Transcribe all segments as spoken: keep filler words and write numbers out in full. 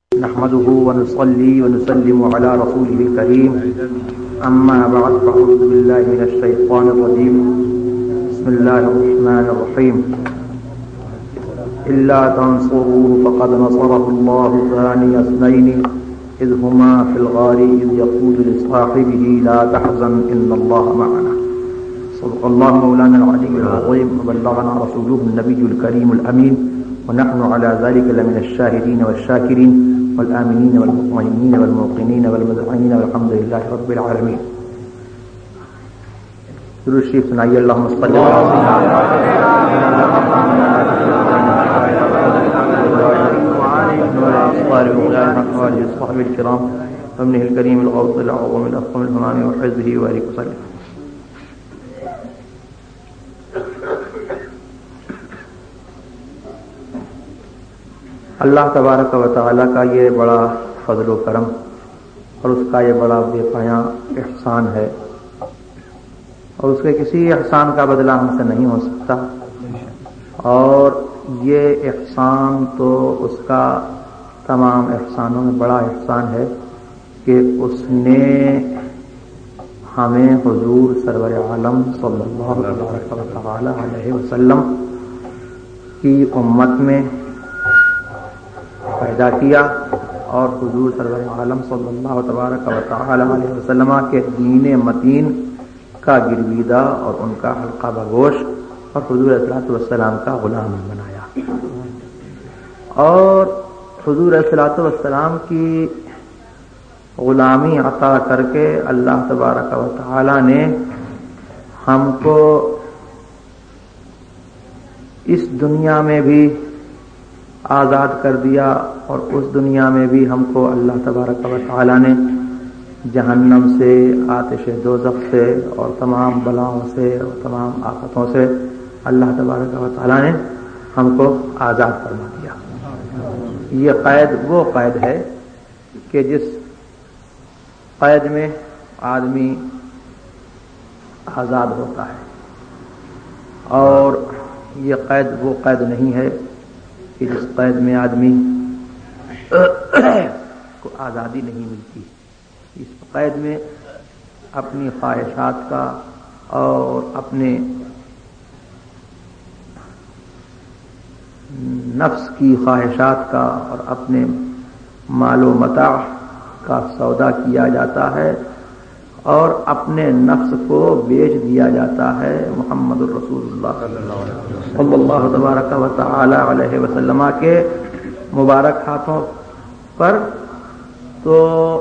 نحمده ونصلي ونسلم على رسوله الكريم أما بعد فأعوذ بالله من الشيطان الرجيم بسم الله الرحمن الرحيم إلا تنصروه فقد نصره الله ثاني اثنين إذ هما في الغار إذ يقول لصاحبه لا تحزن إن الله معنا صدق الله مولانا العلي العظيم وبلغنا رسوله النبي الكريم الأمين ونحن على ذلك لمن الشاهدين والشاكرين والآمنين والمطمئنين والموقنين والمذعنين والحمد لله رب العالمين. درود شریف سنائیے. اللهم صل على وعلى صحبه الكرام وابنه الكريم الغوث العظيم الأفخم الهمام وحزبه وآله وسلم. اللہ تبارک و تعالیٰ کا یہ بڑا فضل و کرم اور اس کا یہ بڑا بے پایاں احسان ہے اور اس کے کسی احسان کا بدلہ ہم سے نہیں ہو سکتا. اور یہ احسان تو اس کا تمام احسانوں میں بڑا احسان ہے کہ اس نے ہمیں حضور سرور عالم صلی اللہ علیہ وسلم کی امت میں پیدا کیا اور حضور سرور عالم صلی اللہ تبارک و تعالی علیہ وسلم کے دین متین کا گرویدہ اور ان کا حلقہ بگوش اور حضور صلی اللہ علیہ وسلم کا غلام بنایا. اور حضور صلی اللہ علیہ وسلم کی غلامی عطا کر کے اللہ تبارک و تعالی نے ہم کو اس دنیا میں بھی آزاد کر دیا اور اس دنیا میں بھی ہم کو اللہ تبارک و تعالی نے جہنم سے، آتش دوزخ سے اور تمام بلاؤں سے اور تمام آفتوں سے اللہ تبارک و تعالی نے ہم کو آزاد فرما دیا. یہ قید وہ قید ہے کہ جس قید میں آدمی آزاد ہوتا ہے اور یہ قید وہ قید نہیں ہے کہ جس قید میں آدمی کو آزادی نہیں ملتی. اس قید میں اپنی خواہشات کا اور اپنے نفس کی خواہشات کا اور اپنے مال و متاع کا سودا کیا جاتا ہے اور اپنے نفس کو بیچ دیا جاتا ہے محمد الرسول اللہ صلی اللہ تبارک و تعالی علیہ وسلم کے مبارک ہاتھوں پر. تو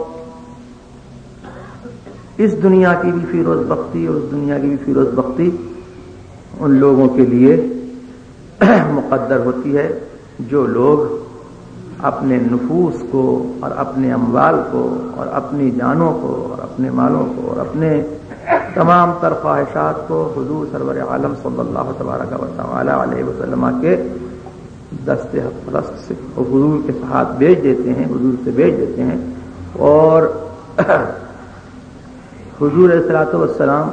اس دنیا کی بھی فیروز بختی اور اس دنیا کی بھی فیروز بختی ان لوگوں کے لیے مقدر ہوتی ہے جو لوگ اپنے نفوس کو اور اپنے اموال کو اور اپنی جانوں کو اور اپنے مالوں کو اور اپنے تمام تر خواہشات کو حضور سرور عالم صلی اللہ تبارک و تعالی علیہ وسلم کے دست پرست سے اور حضور کے ساتھ بیچ دیتے ہیں، حضور سے بیچ دیتے ہیں. اور حضور علیہ الصلوۃ والسلام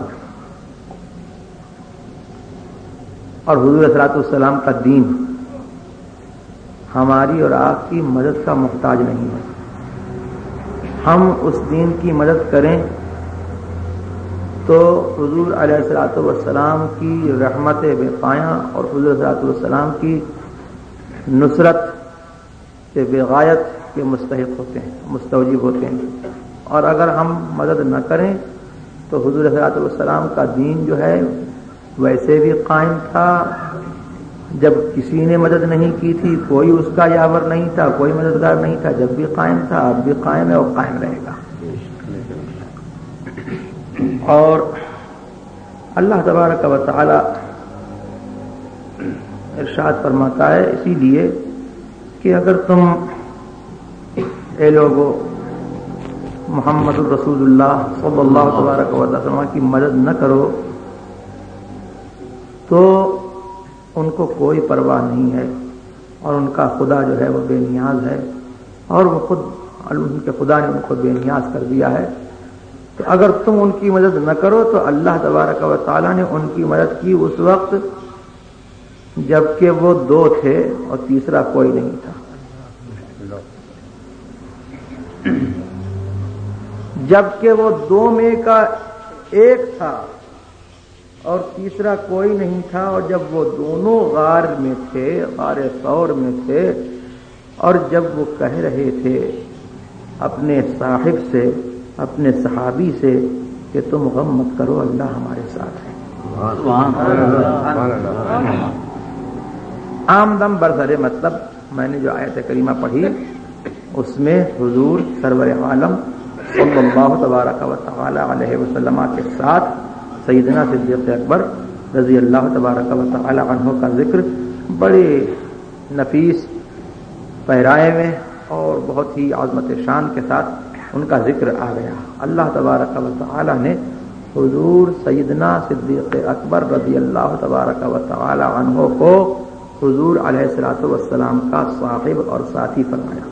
اور حضور علیہ الصلوۃ والسلام کا دین ہماری اور آپ کی مدد کا محتاج نہیں ہے. ہم اس دین کی مدد کریں تو حضور علیہ الصلوۃ والسلام کی رحمت بے پایاں اور حضور علیہ الصلوۃ والسلام کی نصرت سے بے غایت کے مستحق ہوتے ہیں، مستوجب ہوتے ہیں. اور اگر ہم مدد نہ کریں تو حضور علیہ الصلوۃ والسلام کا دین جو ہے ویسے بھی قائم تھا جب کسی نے مدد نہیں کی تھی، کوئی اس کا یاور نہیں تھا، کوئی مددگار نہیں تھا، جب بھی قائم تھا اب بھی قائم ہے اور قائم رہے گا. اور اللہ تبارک و تعالی ارشاد فرماتا ہے اسی لیے کہ اگر تم اے لوگوں محمد الرسول اللہ صلی اللہ تبارک و تعالی کی مدد نہ کرو تو ان کو کوئی پرواہ نہیں ہے اور ان کا خدا جو ہے وہ بے نیاز ہے اور وہ خود ان کے خدا نے ان کو بے نیاز کر دیا ہے. تو اگر تم ان کی مدد نہ کرو تو اللہ تبارک و تعالی نے ان کی مدد کی اس وقت جبکہ وہ دو تھے اور تیسرا کوئی نہیں تھا. جبکہ وہ دو میں کا ایک تھا اور تیسرا کوئی نہیں تھا، اور جب وہ دونوں غار میں تھے، غار ثور میں تھے، اور جب وہ کہہ رہے تھے اپنے صاحب سے، اپنے صحابی سے کہ تم غم مت کرو، اللہ ہمارے ساتھ ہے۔ عام دم برسر مطلب میں نے جو آیت کریمہ پڑھی اس میں حضور سرور عالم صلی اللہ تبارک و تعالی علیہ وسلم کے ساتھ سیدنا صدیق اکبر رضی اللہ تبارک و تعالی عنہ کا ذکر بڑے نفیس پہرائے میں اور بہت ہی عظمت شان کے ساتھ ان کا ذکر آ گیا۔ اللہ تبارک و تعالی نے حضور سیدنا صدیق اکبر رضی اللہ تبارک و تعالی عنہ کو حضور علیہ الصلوۃ والسلام کا صاحب اور ساتھی فرمایا،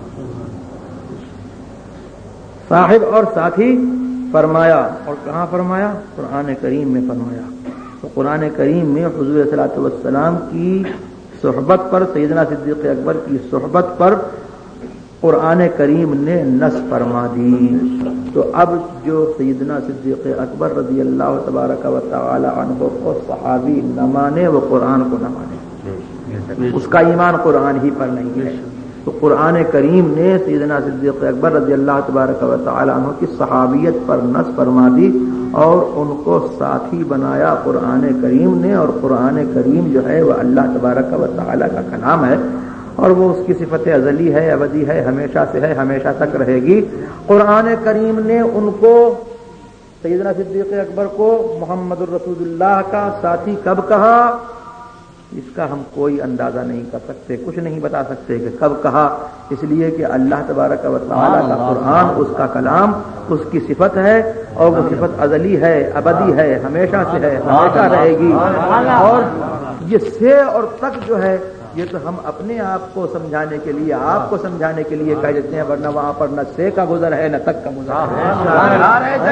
صاحب اور ساتھی فرمایا۔ اور کہاں فرمایا؟ قرآن کریم میں فرمایا۔ تو قرآن کریم میں حضور علیہ الصلوۃ والسلام کی صحبت پر، سیدنا صدیق اکبر کی صحبت پر قرآن کریم نے نص فرما دی۔ تو اب جو سیدنا صدیق اکبر رضی اللہ تبارک و تعالی عنہ کو صحابی نہ مانے وہ قرآن کو نہ مانے، اس کا ایمان قرآن ہی پر نہیں ہے۔ تو قرآن کریم نے سیدنا صدیق اکبر رضی اللہ تبارک و تعالی عنہ کی صحابیت پر نص فرما دی اور ان کو ساتھی بنایا قرآن کریم نے۔ اور قرآن کریم جو ہے وہ اللہ تبارک و تعالی کا کلام ہے اور وہ اس کی صفت ازلی ہے، ابدی ہے، ہمیشہ سے ہے، ہمیشہ تک رہے گی۔ قرآن کریم نے ان کو، سیدنا صدیق اکبر کو، محمد الرسول اللہ کا ساتھی کب کہا؟ اس کا ہم کوئی اندازہ نہیں کر سکتے، کچھ نہیں بتا سکتے کہ کب کہا، اس لیے کہ اللہ تبارک و تعالی کا قرآن اس کا کلام اس کی صفت ہے اور وہ صفت ازلی ہے، ابدی ہے، ہمیشہ سے ہے، ہمیشہ رہے گی۔ اور یہ سے اور تک جو ہے یہ تو ہم اپنے آپ کو سمجھانے کے لیے، آپ کو سمجھانے کے لیے کہہ دیتے ہیں، ورنہ وہاں پر نہ سے کا گزر ہے نہ تک کا گزر ہے۔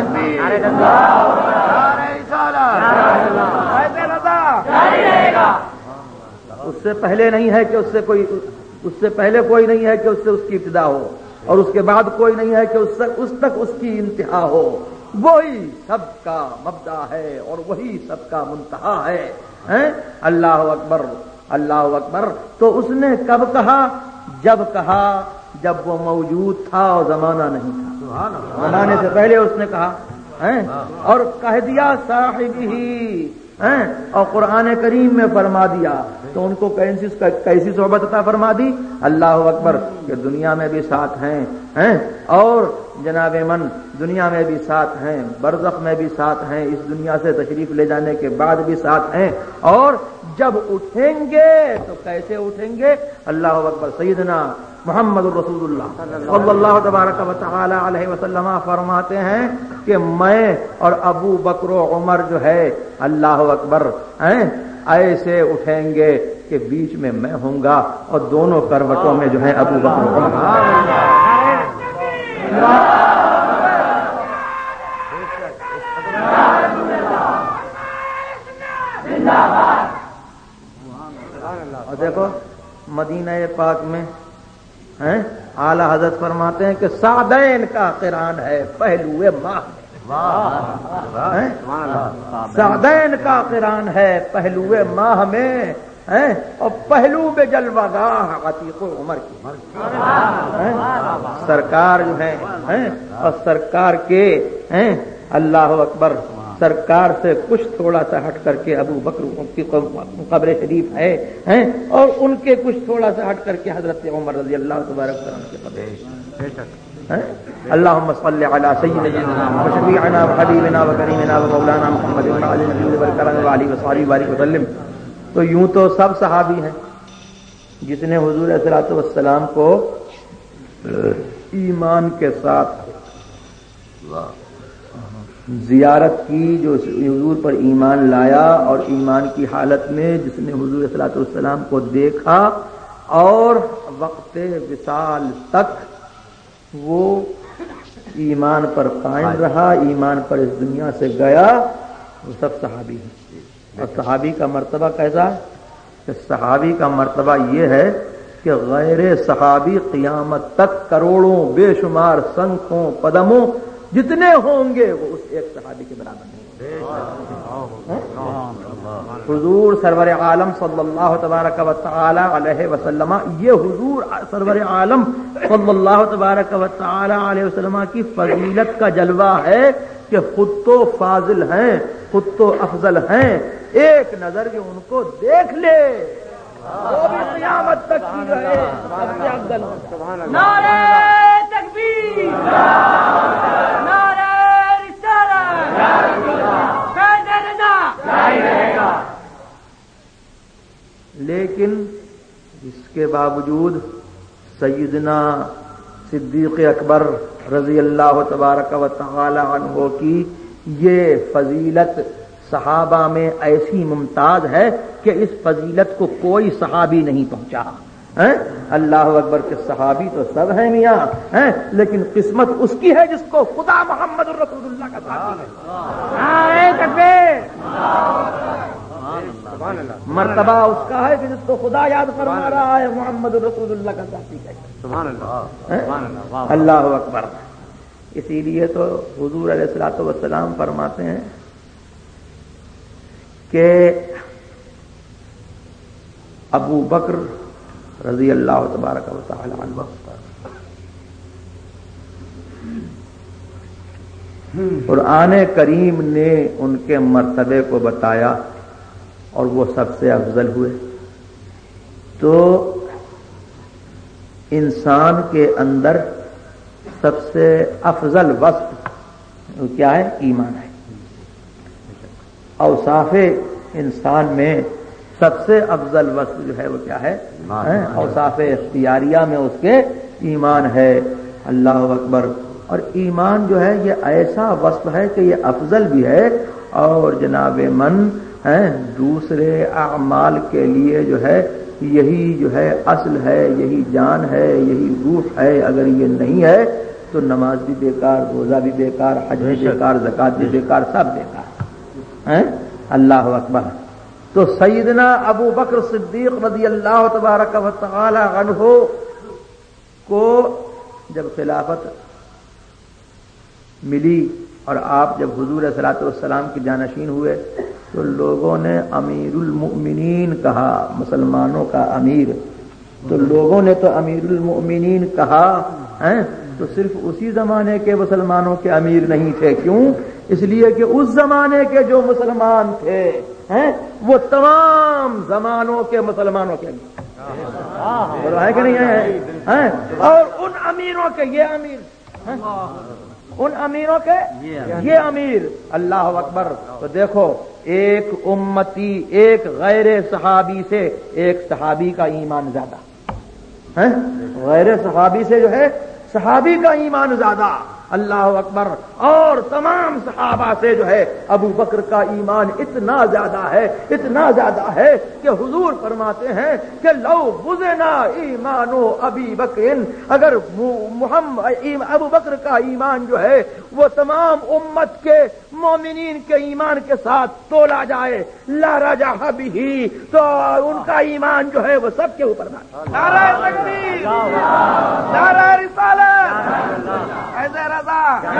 اس سے پہلے نہیں ہے کہ اس سے کوئی، اس سے پہلے کوئی نہیں ہے کہ اس سے اس کی ابتدا ہو، اور اس کے بعد کوئی نہیں ہے کہ اس تک اس تک اس کی انتہا ہو۔ وہی سب کا مبدا ہے اور وہی سب کا منتہا ہے۔ اللہ اکبر، اللہ اکبر۔ تو اس نے کب کہا؟ جب کہا جب وہ موجود تھا اور زمانہ نہیں تھا، زمانے سے پہلے اس نے کہا اور کہہ دیا صاحب ہی، اور قرآن کریم میں فرما دیا۔ تو ان کو کیسی کیسی صحبت عطا فرما دی؟ اللہ اکبر، کہ دنیا میں بھی ساتھ ہیں اور جناب من دنیا میں بھی ساتھ ہیں، برزخ میں بھی ساتھ ہیں، اس دنیا سے تشریف لے جانے کے بعد بھی ساتھ ہیں، اور جب اٹھیں گے تو کیسے اٹھیں گے؟ اللہ اکبر۔ سیدنا محمد الرسول اللہ صلی اللہ تبارک و تعالی علیہ وسلم فرماتے ہیں کہ میں اور ابو بکر و عمر جو ہے، اللہ اکبر، ایسے اٹھیں گے کہ بیچ میں میں ہوں گا اور دونوں کروٹوں میں جو ہے ابو بکر و عمر۔ اور دیکھو مدینہ پاک میں اعلی حضرت فرماتے ہیں کہ سعدین کا قران ہے پہلو ماہ، سعدین کا قران ہے پہلو ماہ میں، اور پہلو بے جلوہ گاہ عتیق عمر کی سرکار جو ہے، اور سرکار کے اللہ اکبر، سرکار سے کچھ تھوڑا سا ہٹ کر کے ابو بکر کی قبر شریف ہے، اور ان کے کچھ تھوڑا سا ہٹ کر کے حضرت عمر رضی اللہ تبارک و تعالی کی قبر ہے۔ اللهم صل على سيدنا وشفيعنا وحبيبنا وكريمنا ومولانا محمد وعلى اله وصحبه وسلم وسلم۔ تو یوں تو سب صحابی ہیں، جس نے حضور علیہ الصلوۃ والسلام کو ایمان کے ساتھ زیارت کی، جو حضور پر ایمان لایا اور ایمان کی حالت میں جس نے حضور علیہ الصلوۃ والسلام کو دیکھا اور وقت وصال تک وہ ایمان پر قائم رہا، ایمان پر اس دنیا سے گیا، وہ سب صحابی ہیں۔ اور صحابی کا مرتبہ کیسا ہے؟ کہ صحابی کا مرتبہ یہ ہے کہ غیر صحابی قیامت تک کروڑوں بے شمار سنکھوں قدموں جتنے ہوں گے وہ اس ایک صحابی کے برابر نہیں ہوں۔ حضور سرور عالم صلی اللہ تبارک و تعالی علیہ وسلم، یہ حضور سرور عالم صلی اللہ تبارک و تعالی علیہ وسلم کی فضیلت کا جلوہ ہے کہ خود تو فاضل ہیں، خود تو افضل ہیں، ایک نظر جو ان کو دیکھ لے وہ بھی قیامت تک کی رہے سب سے افضل ہو۔ نعرہ تکبیر، نعرہ رسالت، لیکن اس کے باوجود سیدنا صدیق اکبر رضی اللہ تبارک و تعالی عنہ کی یہ فضیلت صحابہ میں ایسی ممتاز ہے کہ اس فضیلت کو کوئی صحابی نہیں پہنچا۔ اللہ اکبر کے صحابی تو سب ہیں میاں ہیں، لیکن قسمت اس کی ہے جس کو خدا محمد الرسول اللہ کا ساتھی ہے۔ نعرہ تکبیر، مرتبہ اس کا ہے کہ جس کو خدا یاد فرما رہا ہے محمد الرسول اللہ کا ساتھی ہے۔ سبحان اللہ، اللہ اکبر۔ اسی لیے تو حضور علیہ الصلوۃ والسلام فرماتے ہیں کہ ابو بکر رضی اللہ تبارک و تعالی عنہ قرآن کریم نے ان کے مرتبے کو بتایا اور وہ سب سے افضل ہوئے۔ تو انسان کے اندر سب سے افضل وصف کیا ہے؟ ایمان ہے۔ اوصاف انسان میں سب سے افضل وصف جو ہے وہ کیا ہے؟ اوصاف اختیاریہ میں اس کے ایمان ہے۔ اللہ اکبر۔ اور ایمان جو ہے یہ ایسا وصف ہے کہ یہ افضل بھی ہے اور جناب من ہے دوسرے اعمال کے لیے جو ہے یہی جو ہے اصل ہے، یہی جان ہے، یہی روح ہے۔ اگر یہ نہیں ہے تو نماز بھی بیکار، روزہ بھی بیکار، حج بھی بیکار، زکات بھی بیکار، سب بیکار ہے۔ اللہ اکبر۔ تو سیدنا ابو بکر صدیق رضی اللہ تبارک و تعالی عنہ کو جب خلافت ملی اور آپ جب حضور صلی اللہ علیہ وسلم کی جانشین ہوئے تو لوگوں نے امیر المؤمنین کہا، مسلمانوں کا امیر۔ تو لوگوں نے تو امیر المؤمنین کہا ہیں تو صرف اسی زمانے کے مسلمانوں کے امیر نہیں تھے۔ کیوں؟ اس لیے کہ اس زمانے کے جو مسلمان تھے ہیں وہ تمام زمانوں کے مسلمانوں کے امیر ہے کہ نہیں ہے؟ اور ان امیروں کے یہ امیر، ان امیروں کے یہ امیر۔ اللہ اکبر۔ تو دیکھو ایک امتی، ایک غیر صحابی سے ایک صحابی کا ایمان زیادہ ہے، غیر صحابی سے جو ہے صحابی کا ایمان زیادہ۔ اللہ اکبر۔ اور تمام صحابہ سے جو ہے ابو بکر کا ایمان اتنا زیادہ ہے، اتنا زیادہ ہے کہ حضور فرماتے ہیں کہ لو وزنا ایمان ابی بکر، اگر محمد ابو بکر کا ایمان جو ہے وہ تمام امت کے مومنین کے ایمان کے ساتھ تولا جائے لا رجح بھی، تو ان کا ایمان جو ہے وہ سب کے اوپر نعرہ تکبیر، نعرہ رسالت، ایسے رضا۔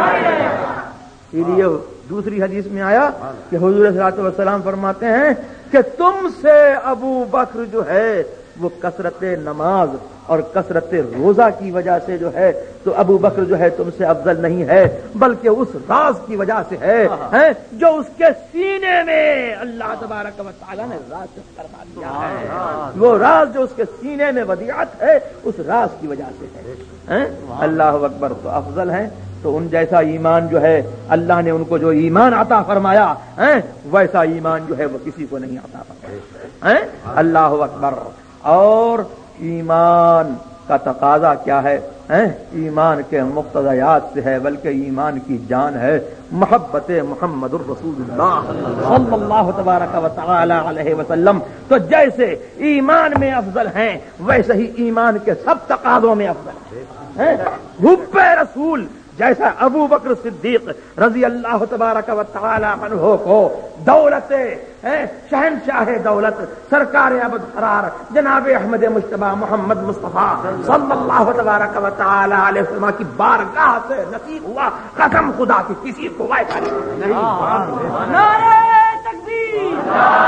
اسی لیے دوسری حدیث میں آیا کہ حضور صلی اللہ علیہ وسلم فرماتے ہیں کہ تم سے ابو بکر جو ہے وہ کثرت نماز اور کثرت روزہ کی وجہ سے جو ہے تو ابو بکر جو ہے تم سے افضل نہیں ہے، بلکہ اس راز کی وجہ سے ہے جو اس کے سینے میں اللہ تبارک و تعالیٰ نے راز فرما دیا ہے۔ وہ راز جو اس کے سینے میں ودیعت ہے اس راز کی وجہ سے ہے۔ اللہ اکبر۔ تو افضل ہیں تو ان جیسا ایمان جو ہے اللہ نے ان کو جو ایمان عطا فرمایا ویسا ایمان جو ہے وہ کسی کو نہیں عطا فرمایا۔ اللہ اکبر۔ اور ایمان کا تقاضا کیا ہے؟ ایمان کے مقتضیات سے ہے، بلکہ ایمان کی جان ہے محبت محمد الرسول اللہ صلی اللہ تبارک و تعالی علیہ وسلم۔ تو جیسے ایمان میں افضل ہیں ویسے ہی ایمان کے سب تقاضوں میں افضل ہیں۔ حب رسول جیسا ابو بکر صدیق رضی اللہ تبارک و تعالی عنہ کو دولت شہنشاہ دولت سرکار ابد قرار جناب احمد مجتبی محمد مصطفیٰ صلی اللہ تبارک و تعالی علیہ وسلم کی بارگاہ سے نصیب ہوا. قسم خدا کی کسی کو وعدہ نہیں. نعرہ تکبیر،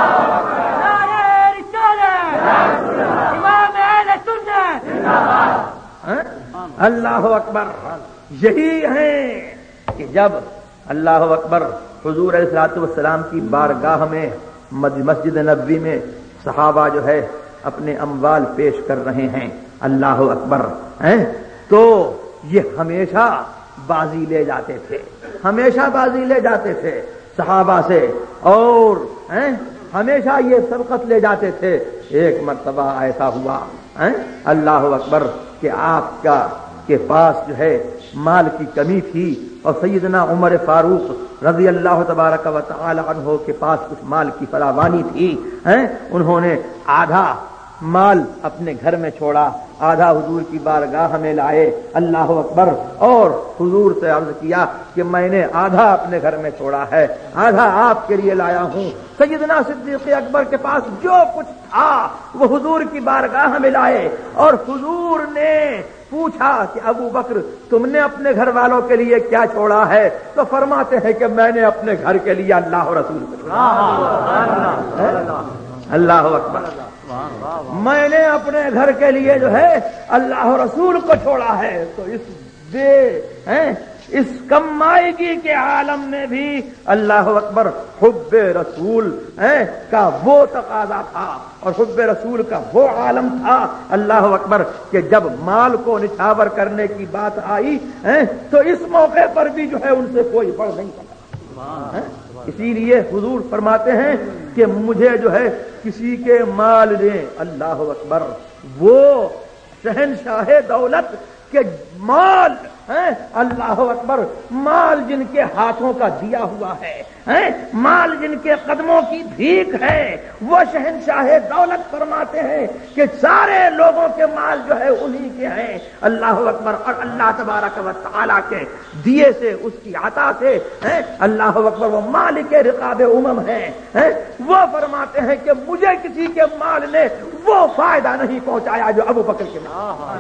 نعرہ رسالت، امام اہل سنت. اللہ اکبر. یہی ہے کہ جب اللہ اکبر حضور علیہ الصلوۃ والسلام کی بارگاہ میں مسجد نبوی میں صحابہ جو ہے اپنے اموال پیش کر رہے ہیں، اللہ اکبر، تو یہ ہمیشہ بازی لے جاتے تھے، ہمیشہ بازی لے جاتے تھے صحابہ سے، اور ہمیشہ یہ سبقت لے جاتے تھے. ایک مرتبہ ایسا ہوا اللہ اکبر کہ آپ کا کے پاس جو ہے مال کی کمی تھی، اور سیدنا عمر فاروق رضی اللہ تبارک و تعالی عنہ کے پاس کچھ مال کی فراوانی تھی. انہوں نے آدھا مال اپنے گھر میں چھوڑا، آدھا حضور کی بارگاہ میں لائے، اللہ اکبر، اور حضور سے عرض کیا کہ میں نے آدھا اپنے گھر میں چھوڑا ہے، آدھا آپ کے لیے لایا ہوں. سیدنا صدیق اکبر کے پاس جو کچھ تھا وہ حضور کی بارگاہ میں لائے، اور حضور نے پوچھا کہ ابو بکر تم نے اپنے گھر والوں کے لیے کیا چھوڑا ہے؟ تو فرماتے ہیں کہ میں نے اپنے گھر کے لیے اللہ اور رسول کو چھوڑا. اللہ اکبر. میں نے اپنے گھر کے لیے جو ہے اللہ اور رسول کو چھوڑا ہے. تو اس بے اس کمائیگی کے عالم میں بھی اللہ اکبر حب رسول کا وہ تقاضا تھا اور حب رسول کا وہ عالم تھا اللہ اکبر کہ جب مال کو نچھاور کرنے کی بات آئی تو اس موقع پر بھی جو ہے ان سے کوئی بڑھ نہیں سکا. اسی لیے حضور فرماتے ہیں کہ مجھے جو ہے کسی کے مال دیں، اللہ اکبر، وہ شہنشاہ دولت کے مال ہیں، اللہ اکبر، مال جن کے ہاتھوں کا دیا ہوا ہے، مال جن کے قدموں کی بھیک ہے، وہ شہنشاہ دولت فرماتے ہیں کہ سارے لوگوں کے مال جو ہے انہی کے ہیں، اللہ اکبر، اور اللہ تبارک و تعالی کے دیے سے، اس کی عطا سے، اللہ اکبر، وہ مالک رقاب امم ہیں. وہ فرماتے ہیں کہ مجھے کسی کے مال نے وہ فائدہ نہیں پہنچایا جو ابو بکر کے مال.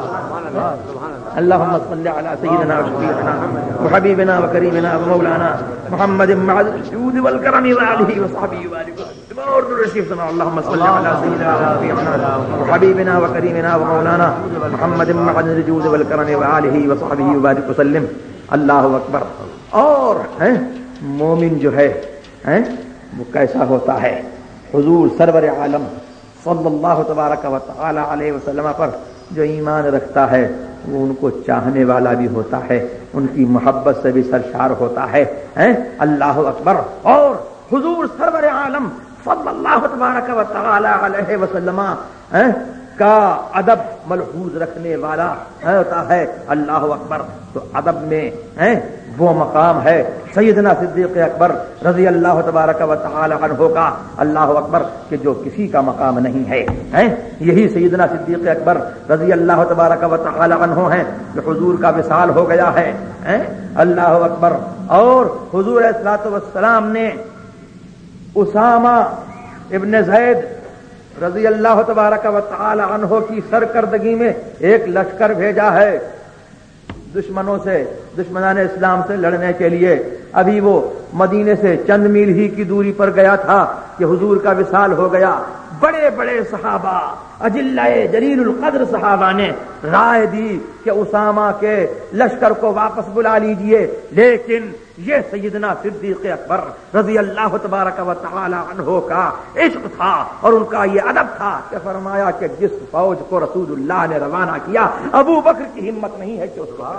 اللہم صلی علی سیدنا و شفیعنا و حبیبنا و کریمنا و مولانا محمد معد الجود والکرم وآلہ و صحبہ وآلہ اور رشیف سنا. اللہم صلی علی سیدنا و شفیعنا و حبیبنا و کریمنا و مولانا محمد معد الجود والکرم وآلہ و صحبہ وآلہ وسلم. اللہ اکبر. اور مومن جو ہے وہ کیسا ہوتا ہے؟ حضور سرور عالم صلی اللہ تبارک و تعالی علیہ وسلم پر جو ایمان رکھتا ہے وہ ان کو چاہنے والا بھی ہوتا ہے، ان کی محبت سے بھی سرشار ہوتا ہے. اللہ اکبر. اور حضور سرور عالم صلی اللہ تبارک و تعالی علیہ وسلم کا ادب ملحوظ رکھنے والا ہوتا ہے. اللہ اکبر. تو ادب میں وہ مقام ہے سیدنا صدیق اکبر رضی اللہ تبارک و تعالی عنہ کا، اللہ اکبر، کہ جو کسی کا مقام نہیں ہے. یہی سیدنا صدیق اکبر رضی اللہ تبارک و تعالی عنہ ہیں کہ حضور کا وصال ہو گیا ہے، اللہ اکبر، اور حضور علیہ الصلوۃ والسلام نے اسامہ ابن زید رضی اللہ تبارک و تعالی عنہ کی سرکردگی میں ایک لشکر بھیجا ہے دشمنوں سے، دشمنان اسلام سے لڑنے کے لیے. ابھی وہ مدینے سے چند میل ہی کی دوری پر گیا تھا کہ حضور کا وصال ہو گیا. بڑے بڑے صحابہ، اجلائے جلیل القدر صحابہ نے رائے دی کہ اسامہ کے لشکر کو واپس بلا لیجئے، لیکن یہ سیدنا صدیق اکبر رضی اللہ تبارک و تعالی عنہ کا عشق تھا اور ان کا یہ ادب تھا کہ فرمایا کہ جس فوج کو رسول اللہ نے روانہ کیا ابو بکر کی ہمت نہیں ہے کہ اس کو.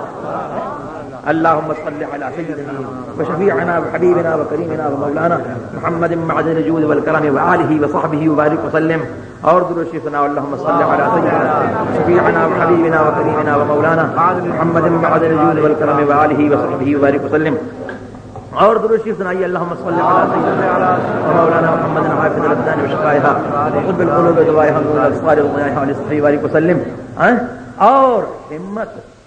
اللہم صلی علی سیدنا و شفیعنا و حبیبنا و کریمنا و مولانا محمد معدن الجود والکرم وآلہ و صحبہ وبارک وسلم. اور درود شریف سنا. اللہم صلی علی سیدنا شفیعنا و حبیبنا و کریمنا و مولانا محمد معدن الجود والکرم وآلہ و صحبہ وبارک وسلم. اور درود شریف سنائیے. اللہم صلی علی سیدنا مولانا محمد حافظ الابدان و شفائها وطب القلوب دعائها نور الابصار وضیائها علی صحبہ وبارک وسلم. اور ہمت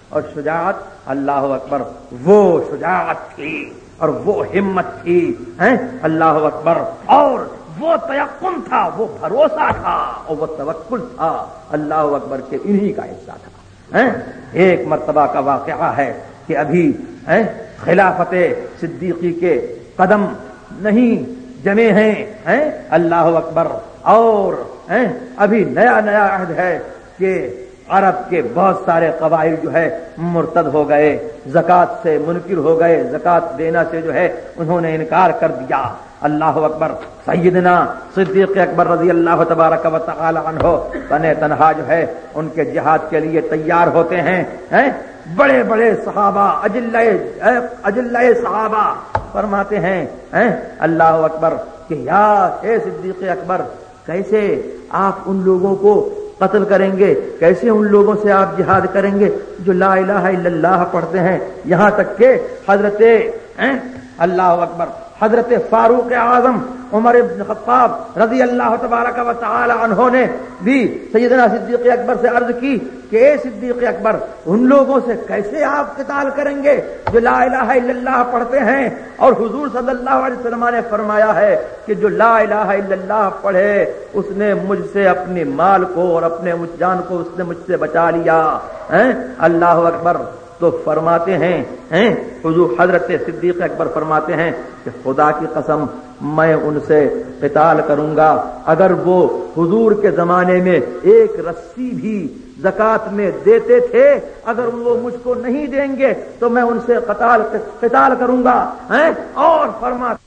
اور شجاعت اللہ اکبر وہ شجاعت تھی اور وہ ہمت تھی ہیں اللہ اکبر، اور وہ تیقن تھا، وہ بھروسہ تھا اور وہ توکل تھا اللہ اکبر کے انہی کا حصہ تھا۔ ایک مرتبہ کا واقعہ ہے کہ ابھی خلافت صدیقی کے قدم نہیں جمے ہیں اللہ اکبر، اور ابھی نیا نیا عہد ہے کہ عرب کے بہت سارے قبائل جو ہے مرتد ہو گئے، زکوٰۃ سے منکر ہو گئے، زکوٰۃ دینا سے جو ہے انہوں نے انکار کر دیا۔ اللہ اکبر، سیدنا صدیق اکبر رضی اللہ تبارک و تعالی عنہ تنے تنہا جو ہے ان کے جہاد کے لیے تیار ہوتے ہیں۔ بڑے بڑے صحابہ اجلہ اجلہ صحابہ فرماتے ہیں اللہ اکبر کہ یا اے صدیق اکبر، کیسے آپ ان لوگوں کو قتل کریں گے، کیسے ان لوگوں سے آپ جہاد کریں گے جو لا الہ الا اللہ پڑھتے ہیں؟ یہاں تک کہ حضرت اللہ اکبر حضرت فاروق اعظم عمر بن خطاب رضی اللہ تبارک و تعالی عنہ نے بھی سیدنا صدیق اکبر سے عرض کی کہ اے صدیق اکبر، ان لوگوں سے کیسے آپ قتال کریں گے جو لا الہ الا اللہ پڑھتے ہیں؟ اور حضور صلی اللہ علیہ وسلم نے فرمایا ہے کہ جو لا الہ الا اللہ پڑھے اس نے مجھ سے اپنے مال کو اور اپنے جان کو اس نے مجھ سے بچا لیا۔ اللہ اکبر۔ تو فرماتے ہیں حضور حضرت صدیق اکبر فرماتے ہیں کہ خدا کی قسم میں ان سے قتال کروں گا اگر وہ حضور کے زمانے میں ایک رسی بھی زکوٰۃ میں دیتے تھے، اگر وہ مجھ کو نہیں دیں گے تو میں ان سے قتال قتال کروں گا۔ اور فرماتے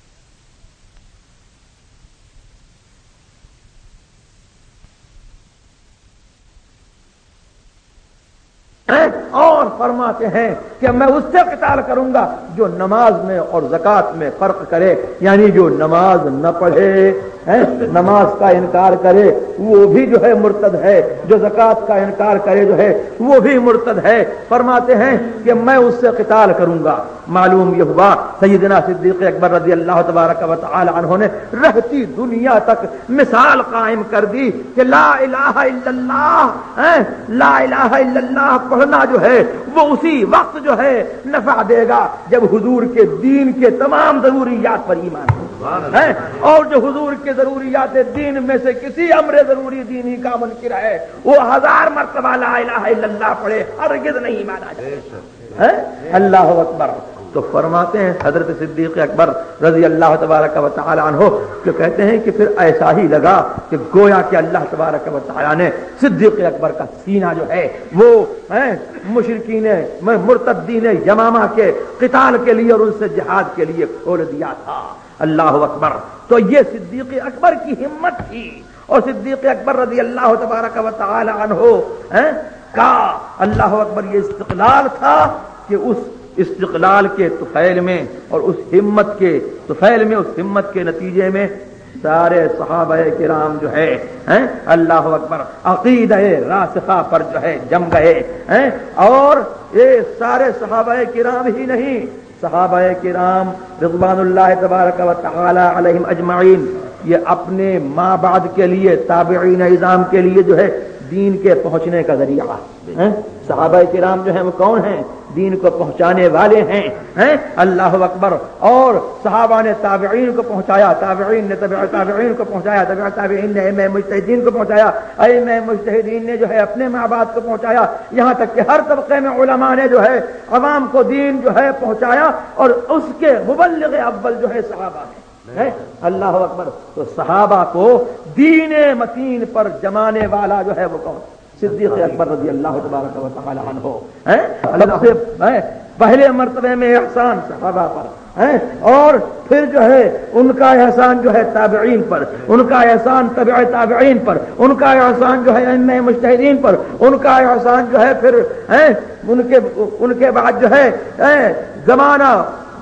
اور فرماتے ہیں کہ میں اس سے قتال کروں گا جو نماز میں اور زکوٰۃ میں فرق کرے، یعنی جو نماز نہ پڑھے، نماز کا انکار کرے وہ بھی جو ہے مرتد ہے، جو زکوٰۃ کا انکار کرے جو ہے وہ بھی مرتد ہے۔ فرماتے ہیں کہ میں اس سے قتال کروں گا۔ معلوم یہ ہوا سیدنا صدیق اکبر رضی اللہ تبارک و تعالی عنہ نے رہتی دنیا تک مثال قائم کر دی کہ لا الہ الا اللہ لا الہ الا اللہ پڑھنا جو ہے وہ اسی وقت جو ہے نفع دے گا جب حضور کے دین کے تمام ضروریات پر ایمان ہے، اور جو حضور کے ضروریات دین میں سے کسی امر ضروری دینی کا منکر ہے وہ ہزار مرتبہ لا الہ الا اللہ پڑھے ہرگز نہیں مانا جائے۔ اللہ اکبر۔ تو فرماتے ہیں حضرت صدیق اکبر رضی اللہ تبارک و تعالی عنہ جو کہتے ہیں کہ پھر ایسا ہی لگا کہ گویا کہ اللہ تبارک و تعالی نے صدیق اکبر کا سینہ جو ہے وہ مشرکین مرتدین یمامہ کے قتال کے لیے اور ان سے جہاد کے لیے کھول دیا تھا۔ اللہ اکبر۔ تو یہ صدیق اکبر کی ہمت تھی، اور صدیق اکبر رضی اللہ تبارک و تعالی عنہ کا اللہ اکبر یہ استقلال تھا کہ اس استقلال کے طفیل میں اور اس ہمت کے طفیل میں اس ہمت کے نتیجے میں سارے صحابہ کرام جو ہے اللہ اکبر عقیدہ راسخہ پر جو ہے جم گئے، اور یہ سارے صحابہ کرام ہی نہیں، صحابہ کرام رضوان اللہ تبارک و تعالی علیہم اجمعین یہ اپنے ماں بعد کے لیے تابعین اعظام کے لیے جو ہے دین کے پہنچنے کا ذریعہ صحابہ کرام جو ہیں وہ کون ہیں؟ دین کو پہنچانے والے ہیں اللہ اکبر۔ اور صحابہ نے تابعین کو پہنچایا، تابعین نے تبع تابعین کو پہنچایا، تبع تابعین نے ائمہ مجتہدین کو پہنچایا، ائمہ مجتہدین نے جو ہے اپنے ماں باپ کو پہنچایا، یہاں تک کہ ہر طبقے میں علماء نے جو ہے عوام کو دین جو ہے پہنچایا، اور اس کے مبلغ اول جو ہے صحابہ ہیں۔ اللہ اکبر۔ تو صحابہ کو دین متین پر جمانے والا جو ہے وہ کون؟ صدیق اکبر رضی اللہ تبارک و تعالی عنہ۔ سب سے پہلے مرتبے میں احسان صحابہ پر، اور پھر جو ہے ان کا احسان جو ہے تابعین پر، ان کا احسان تبع تابعین پر، ان کا احسان جو ہے ائمہ مجتہدین پر، ان کا احسان جو ہے پھر ان کے ان کے بعد جو ہے زمانہ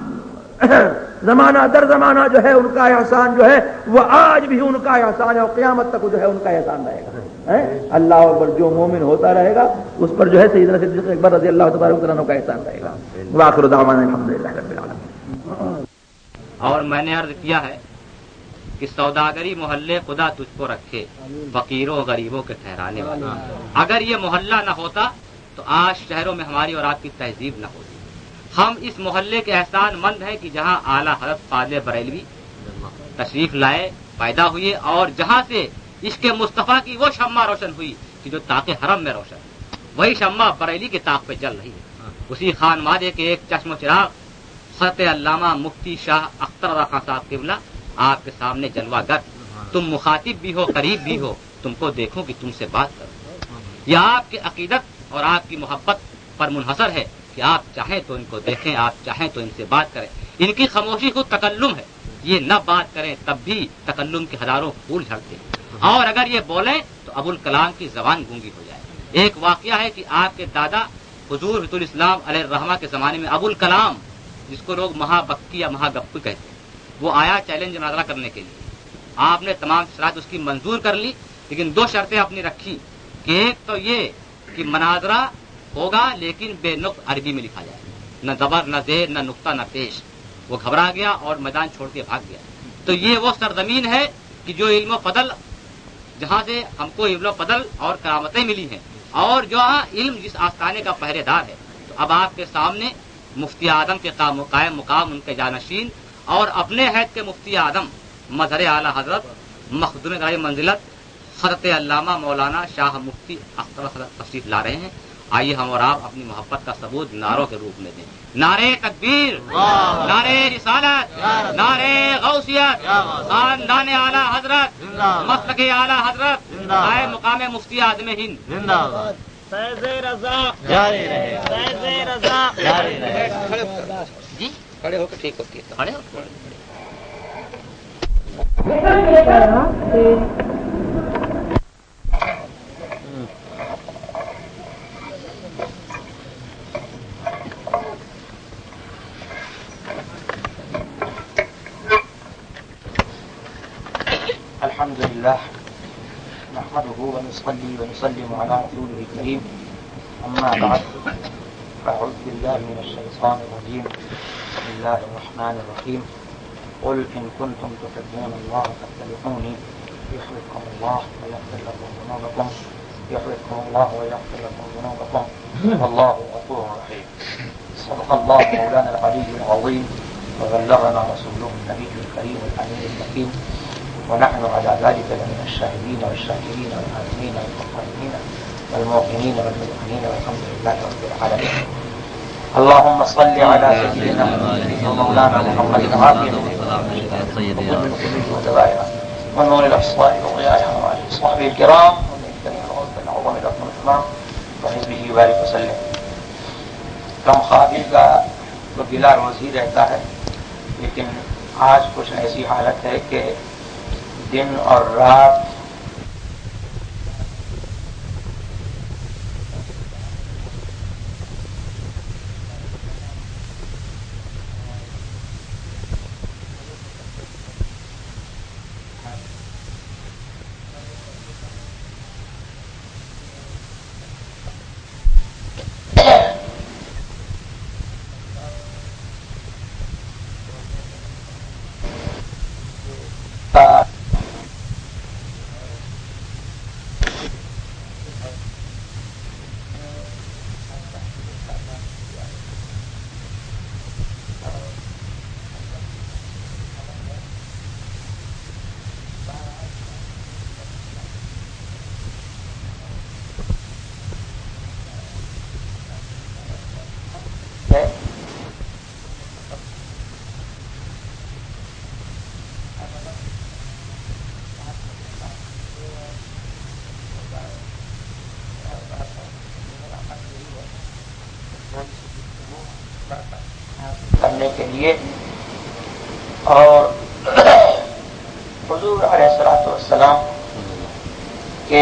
زمانہ در زمانہ جو ہے ان کا احسان جو ہے وہ آج بھی ان کا احسان ہے، اور قیامت تک جو ہے ان کا احسان رہے گا۔ اللہ اکبر۔ جو مومن ہوتا رہے گا اس پر جو ہے سیدنا صدیق اکبر رضی اللہ تبارک و تعالی کا احسان رہے گا۔ وآخر دعوانا الحمدللہ رب العالمین۔ اور میں نے عرض کیا ہے کہ سوداگری محلے خدا تجھ کو رکھے، فقیروں غریبوں کے ٹھہرانے والا۔ اگر یہ محلہ نہ ہوتا تو آج شہروں میں ہماری اور آپ کی تہذیب نہ ہوتی۔ ہم اس محلے کے احسان مند ہیں کہ جہاں اعلیٰ حضرت فاضل بریلوی تشریف لائے، پیدا ہوئے، اور جہاں سے عشق مصطفیٰ کی وہ شمع روشن ہوئی کہ جو طاق حرم میں روشن ہے، وہی شمع بریلی کے طاق پہ جل رہی ہے۔ اسی خان مادے کے ایک چشم و چراغ حضرت علامہ مفتی شاہ اختر رضا خان صاحب قبلہ آپ کے سامنے جلوہ گر، تم مخاطب بھی ہو، قریب بھی ہو، تم کو دیکھوں کہ تم سے بات کروں۔ یہ آپ کی عقیدت اور آپ کی محبت پر منحصر ہے کہ آپ چاہیں تو ان کو دیکھیں، آپ چاہیں تو ان سے بات کریں۔ ان کی خاموشی خود تکلم ہے، یہ نہ بات کریں تب بھی تکلم کے ہزاروں پھول جھڑتے ہیں، اور اگر یہ بولیں تو ابوالکلام کی زبان گونگی ہو جائے۔ ایک واقعہ ہے کہ آپ کے دادا حضور حضرت الاسلام علیہ الرحمہ کے زمانے میں ابوالکلام، جس کو لوگ مہا بکی یا مہا گپو کہتے ہیں، وہ آیا چیلنج مناظرہ کرنے کے لیے۔ آپ نے تمام شرائط اس کی منظور کر لی، لیکن دو شرطیں اپنی رکھی کہ ایک تو یہ کہ مناظرہ ہوگا لیکن بے نقط عربی میں لکھا جائے، نہ زبر نہ زیر نہ نقطہ نہ پیش۔ وہ گھبرا گیا اور میدان چھوڑ کے بھاگ گیا۔ تو یہ وہ سرزمین ہے کہ جو علم و فضل، جہاں سے ہم کو علم و فضل اور کرامتیں ملی ہیں، اور جو علم جس آستانے کا پہرے دار ہے۔ تو اب آپ کے سامنے مفتی اعظم کے قائم مقام، ان کے جانشین اور اپنے حیث کے مفتی اعظم مظہر اعلیٰ حضرت مخدوم دار منزلت حضرت علامہ مولانا شاہ مفتی اختر حضرت تشریف لا رہے ہیں۔ آئیے ہم اور آپ اپنی محبت کا ثبوت نعروں کے روپ میں دیں۔ نعرے تکبیر، نعرے رسالت، نعرے غوثیت، خاندان اعلیٰ حضرت، مسلک اعلیٰ حضرت، قائم مقام مفتی اعظم ہند زندہ باد۔ فیض رضا جاری رہے، فیض رضا جاری رہے۔ جی کھڑے ہو کے ٹھیک ہوتی ہے، کھڑے ہو۔ الحمد لله نحمده ونصلي ونسلم على رسوله الكريم، أما بعد فأعوذ بالله من الشيطان الرجيم، بسم الله الرحمن الرحيم، قل إن كنتم تحبون الله فاتبعوني يحببكم الله ويغفر لكم ذنوبكم يحببكم الله ويغفر لكم ذنوبكم والله غفور رحيم۔ صدق الله مولانا العلي العظيم، وبلغنا رسوله النبي الكريم الأمين الحكيم، ونحن على ذلك لمن الشاهدين والشاكرين والآمنين والمطمئنين والموقنين والمؤمنين والحمد لله رب العالمين۔ اللهم صل على سيدنا ومولانا محمد العافية ونور الأبصار وضيائها وعلى صحبه الكرام ومن الكريم الغرب العظم لكم الإمام وحزبه بارك وسلم۔ کم خوابی کا تو گلا روزی رہتا ہے، لیکن آج کچھ ایسی حالت ہے کہ دن اور رات کرنے کے لیے، اور حضور علیہ الصلوۃ والسلام کے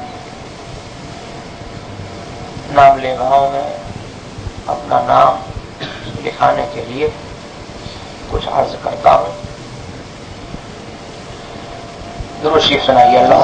نام لیواؤں میں اپنا نام لکھانے کے لیے کچھ عرض کرتا ہوں۔ درود شریف سنائیے۔ اللہ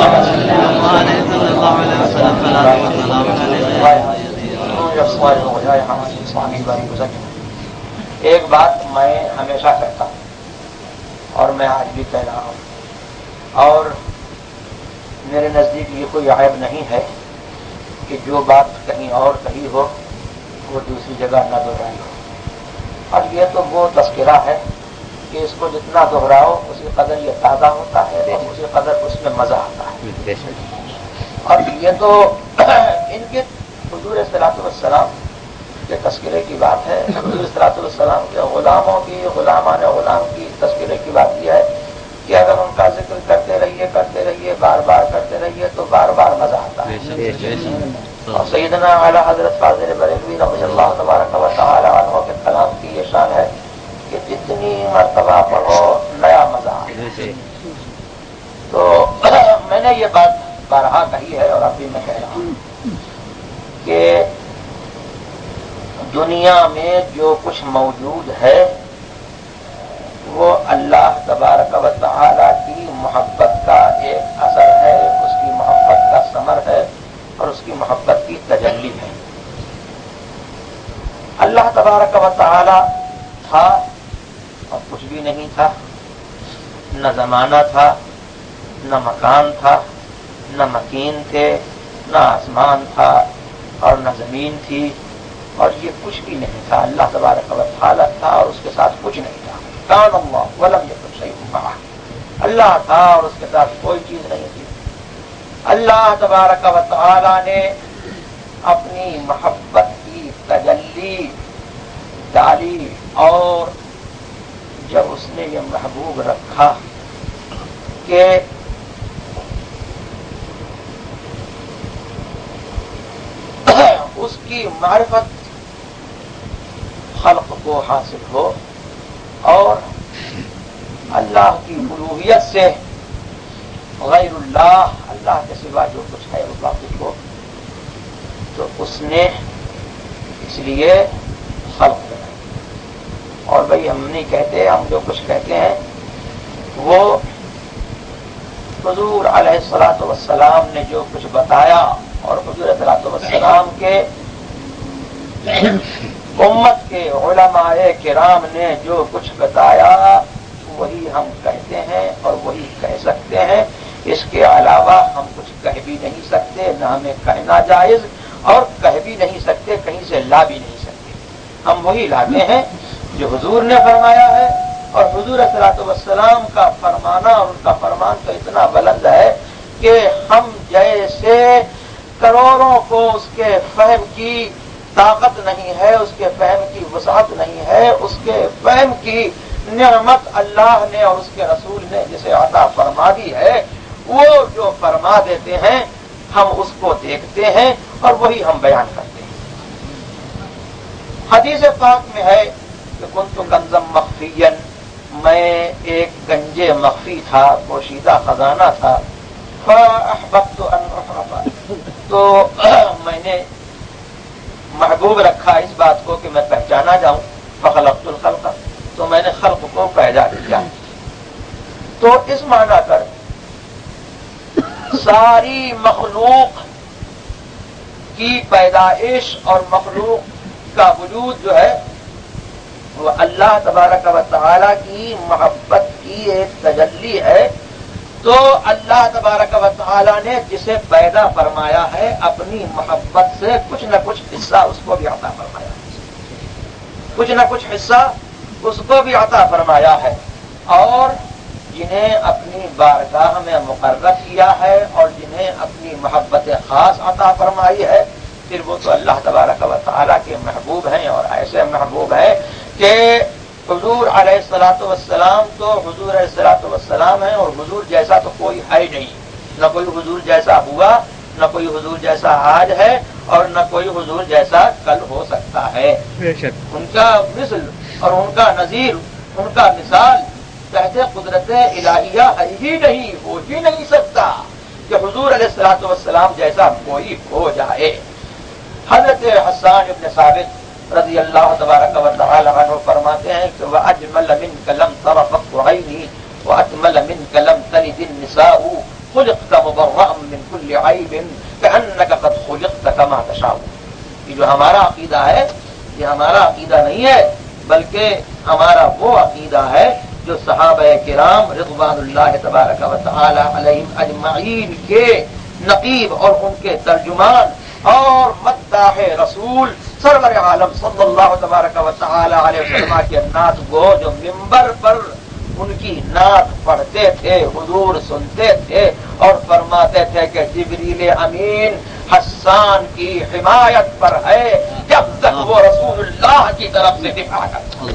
ایک بات میں ہمیشہ کہتا ہوں اور میں آج بھی کہہ رہا ہوں، اور میرے نزدیک یہ کوئی عیب نہیں ہے کہ جو بات کہیں اور کہی ہو وہ دوسری جگہ نہ دہرائی ہو. اور یہ تو وہ تذکرہ ہے کہ اس کو جتنا دہراؤ اسی قدر یہ تازہ ہوتا ہے اور اسی قدر اس میں مزہ آتا ہے. اور یہ تو ان کے حضور صلاۃ والسلام کے تذکرے کی بات ہے. حضور صلاۃ والسلام کے غلاموں کی غلامان غلام کی تذکرے کی بات یہ ہے کہ اگر ان کا ذکر کرتے رہیے کرتے رہیے بار بار کرتے رہیے تو بار بار مزہ آتا ہے. اور سیدنا اعلیٰ حضرت فاضل بریلوی رضی اللہ تبارک و تعالی عنہ کے کلام کی یہ شان ہے کہ جتنی مرتبہ پڑھو نیا مزہ آئے. تو میں نے یہ بات بارہا کہی ہے اور اب بھی میں کہہ رہا ہوں کہ دنیا میں جو کچھ موجود ہے وہ اللہ تبارک و تعالی کی محبت کا ایک اثر ہے، اس کی محبت کا ثمر ہے اور اس کی محبت کی تجلی ہے. اللہ تبارک و تعالی تھا اور کچھ بھی نہیں تھا، نہ زمانہ تھا نہ مکان تھا نہ مکین تھے نہ آسمان تھا اور نہ زمین تھی اور یہ کچھ بھی نہیں تھا. اللہ تبارک و تعالی تھا اور اس کے ساتھ کچھ نہیں تھا. کان اللہ ولم یکن شیء معہ، اللہ تھا اور اس کے ساتھ کوئی چیز نہیں تھی. اللہ تبارک و تعالی نے اپنی محبت کی تجلی ڈالی اور جب اس نے یہ محبوب رکھا کہ اس کی معرفت خلق کو حاصل ہو اور اللہ کی الوہیت سے غیر اللہ اللہ کے سوا جو کچھ ہے وہ واقف ہو، تو اس نے اس لیے خلق بنائی. اور بھئی ہم نہیں کہتے، ہم جو کچھ کہتے ہیں وہ حضور علیہ الصلوۃ والسلام نے جو کچھ بتایا اور حضور علیہ الصلوۃ والسلام کے امت کے علماء کرام نے جو کچھ بتایا وہی ہم کہتے ہیں اور وہی کہہ سکتے ہیں. اس کے علاوہ ہم کچھ کہہ بھی نہیں سکتے، نہ ہمیں کہنا جائز اور کہہ بھی نہیں سکتے، کہیں سے لا بھی نہیں سکتے. ہم وہی لاتے ہیں جو حضور نے فرمایا ہے. اور حضور صلی اللہ علیہ وسلم کا فرمانا اور ان کا فرمان تو اتنا بلند ہے کہ ہم جیسے کروڑوں کو اس کے فہم کی طاقت نہیں ہے، اس کے فہم کی وسعت نہیں ہے، اس کے فہم کی نعمت اللہ نے اور اس کے رسول نے جسے عطا فرما دی ہے وہ جو فرما دیتے ہیں ہم اس کو دیکھتے ہیں اور وہی ہم بیان کرتے ہیں. حدیث پاک میں ہے کہ کنت کنزم مخفیا، میں ایک گنجے مخفی تھا، پوشیدہ خزانہ تھا. فاحببت ان احرف، تو میں نے محبوب رکھا اس بات کو کہ میں پہچانا جاؤں. فخلقت الخلق، تو میں نے خلق کو پیدا کیا. تو اس معنی کر ساری مخلوق کی پیدائش اور مخلوق کا وجود جو ہے وہ اللہ تبارک و تعالی کی محبت کی ایک تجلی ہے. تو اللہ تبارک و تعالی نے جسے پیدا فرمایا ہے اپنی محبت سے کچھ نہ کچھ حصہ اس کو بھی عطا فرمایا ہے، کچھ نہ کچھ حصہ اس کو بھی عطا فرمایا ہے. اور جنہیں اپنی بارگاہ میں مقرر کیا ہے اور جنہیں اپنی محبت خاص عطا فرمائی ہے پھر وہ تو اللہ تبارک و تعالی کے محبوب ہیں. اور ایسے محبوب ہیں کہ حضور علیہ الصلوۃ والسلام تو حضور علیہ الصلوۃ والسلام ہیں اور حضور جیسا تو کوئی ہے نہیں. نہ کوئی حضور جیسا ہوا، نہ کوئی حضور جیسا آج ہے اور نہ کوئی حضور جیسا کل ہو سکتا ہے. ان کا مثل اور ان کا نظیر، ان کا مثال تحت قدرت الہیہ ہے ہی نہیں، ہو ہی نہیں سکتا کہ حضور علیہ الصلوۃ والسلام جیسا کوئی ہو جائے. حضرت حسان ابن ثابت رضی اللہ تبارک و تعالی عنہ فرماتے ہیں کہ وَأَجْمَلَ مِنْكَ لَمْ تَرَ فَقْرُ عَيْنِي وَأَجْمَلَ مِنْكَ لَمْ تَلِدِ النِّسَاءُ خُلِقْتَ مُبَرَّأً مِنْ كُلِّ عَيْبٍ كَأَنَّكَ قَدْ خُلِقْتَ كَمَا تَشَاءُ. یہ جو ہمارا عقیدہ ہے یہ ہمارا عقیدہ نہیں ہے بلکہ ہمارا وہ عقیدہ ہے جو صحابہ کرام رضوان اللہ تبارک و تعالی علیہم اجمعین کے نقیب اور ان کے ترجمان اور مداح رسول سرور عالم صلی اللہ تبارک و تعالی علیہ وسلم کے نعت گو جو منبر پر ان کی نعت پڑھتے تھے، حضور سنتے تھے اور فرماتے تھے کہ جبریل امین حسان کی حمایت پر ہے جب تک وہ رسول اللہ کی طرف سے دفاع کرتا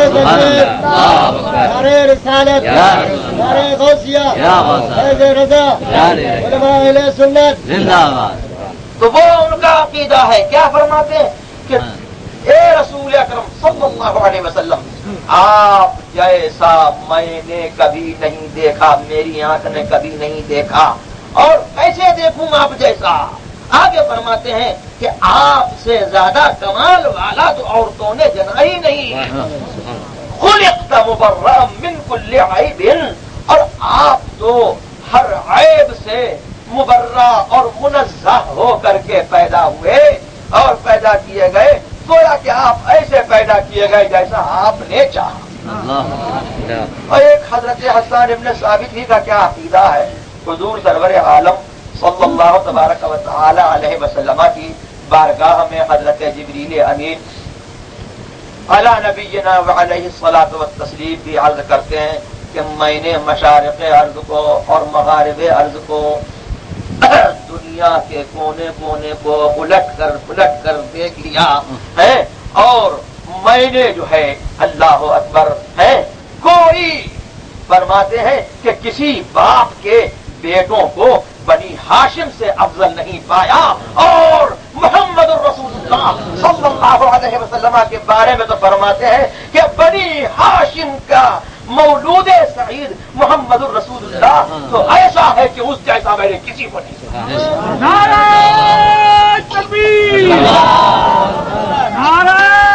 تو وہ ان کا عقیدہ ہے. کیا فرماتے ہیں کہ اے رسول اکرم صلی اللہ علیہ وسلم آپ جیسا میں نے کبھی نہیں دیکھا، میری آنکھ نے کبھی نہیں دیکھا، اور کیسے دیکھوں آپ جیسا. آگے فرماتے ہیں کہ آپ سے زیادہ کمال والا تو عورتوں نے جنا ہی نہیں. خلقت مبرأ من کل عیب، اور آپ تو ہر عیب سے مبرہ اور منزہ ہو کر کے پیدا ہوئے اور پیدا کیے گئے. گویا کہ آپ ایسے پیدا کیے گئے جیسا آپ نے چاہا. اور ایک حضرت حسان ابن ثابت ہی کا کیا عقیدہ ہے. حضور سرور عالم صلی اللہ تبارک و تعالی علیہ وسلم کی بارگاہ میں حضرت جبریل امین علی نبینا وعلیہ الصلاۃ والتسلیم بھی عرض کرتے ہیں کہ میں نے مشارق ارض کو اور مغارب ارض کو، دنیا کے کونے کونے کو الٹ کر پلٹ کر دیکھ لیا ہے، اور میں نے جو ہے اللہ اکبر ہے کوئی فرماتے ہیں کہ کسی باپ کے بیٹوں کو بنی ہاشم سے افضل نہیں پایا. اور محمد الرسول اللہ صلی اللہ علیہ وسلم کے بارے میں تو فرماتے ہیں کہ بنی ہاشم کا مولود سعید محمد الرسول اللہ تو ایسا ہے کہ اس جیسا میں نے کسی کو نہیں سنا. نعرہ تکبیر، نعرہ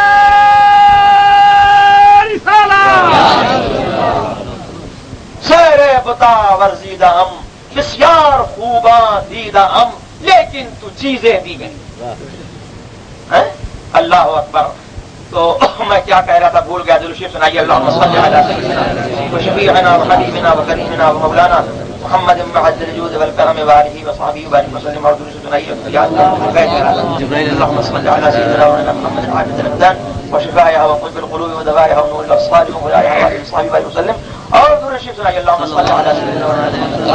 رسالت. سیر بتا ورزیدہ ہم بسیار خوباں دیدہ ہم، لیکن تو چیزیں دی گئی. اللہ اکبر. تو میں کیا کہہ رہا تھا بھول گیا. دل شریف سنائیے اللہم صلی علی سیدنا و شفیعنا و حبیبنا و کریمنا و مولانا محمد معز الجود والکرم وآلہ وصحبہ وبارک وسلم. اور دل شریف سنائیے اللہم صلی علی سیدنا و محمد عابد الابدان وشفائها وطب القلوب ودوائها ونور الابصار وغلائها وآلہ وصحبہ وبارک وسلم. اور دل شریف سنائیے اللہم صلی علی سیدنا و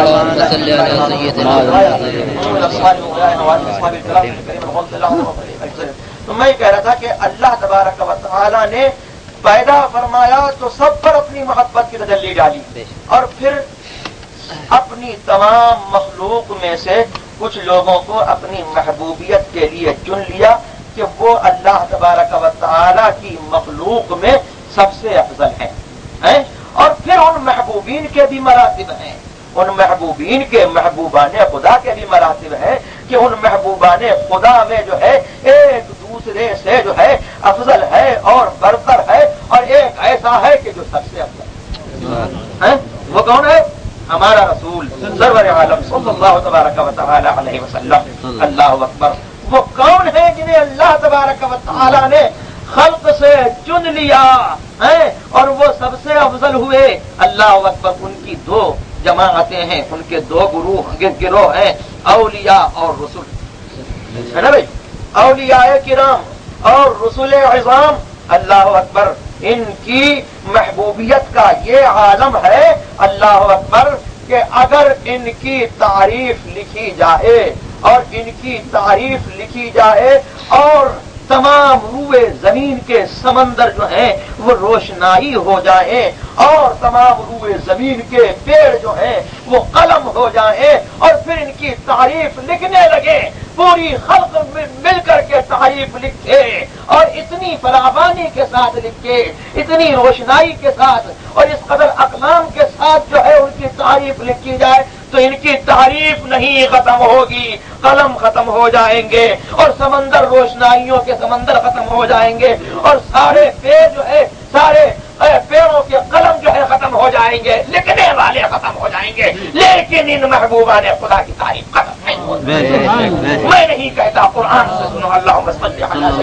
محمد. تو میں کہہ رہا تھا کہ اللہ تبارک و تعالی نے پیدا فرمایا تو سب پر اپنی محبت کی تجلی ڈالی، اور پھر اپنی تمام مخلوق میں سے کچھ لوگوں کو اپنی محبوبیت کے لیے چن لیا کہ وہ اللہ تبارک و تعالی کی مخلوق میں سب سے افضل ہیں. اور پھر ان محبوبین کے بھی مراتب ہیں. ان محبوبین کے محبوبان خدا کے بھی مراتب ہیں کہ ان محبوبان خدا میں جو ہے ایک دوسرے سے جو ہے افضل ہے اور برتر ہے، اور ایک ایسا ہے کہ جو سب سے افضل ہے. وہ کون ہے؟ ہمارا رسول سرور عالم صلی اللہ تبارک و تعالی علیہ وسلم. اللہ اکبر. وہ کون ہے جنہیں اللہ تبارک و تعالی نے خلق سے چن لیا ہے اور وہ سب سے افضل ہوئے؟ اللہ اکبر. ان کی دو جماعتیں ہیں، ان کے دو گروہ گروہ ہیں، اولیاء اور رسول، ہے نا بھائی؟ اولیاء کرام اور رسول عظام. اللہ اکبر. ان کی محبوبیت کا یہ عالم ہے اللہ اکبر کہ اگر ان کی تعریف لکھی جائے اور ان کی تعریف لکھی جائے اور تمام روئے زمین کے سمندر جو ہیں وہ روشنائی ہو جائیں اور تمام روئے زمین کے پیڑ جو ہیں وہ قلم ہو جائیں اور پھر ان کی تعریف لکھنے لگے، پوری خلق مل کر کے تعریف لکھے اور اتنی فراوانی کے ساتھ لکھے، اتنی روشنائی کے ساتھ اور اس قدر اقلام کے ساتھ جو ہے ان کی تعریف لکھی جائے تو ان کی تعریف نہیں ختم ہوگی، قلم ختم ہو جائیں گے اور سمندر روشنائیوں کے سمندر ختم ہو جائیں گے اور سارے پیڑ جو ہے سارے پیڑوں کے قلم جو ہے ختم ہو جائیں گے، لکھنے والے ختم ہو جائیں گے، لیکن ان محبوبان خدا کی تعریف ختم نہیں ہوگی. میں نہیں کہتا، قرآن سے سنو. اللہم صلی علی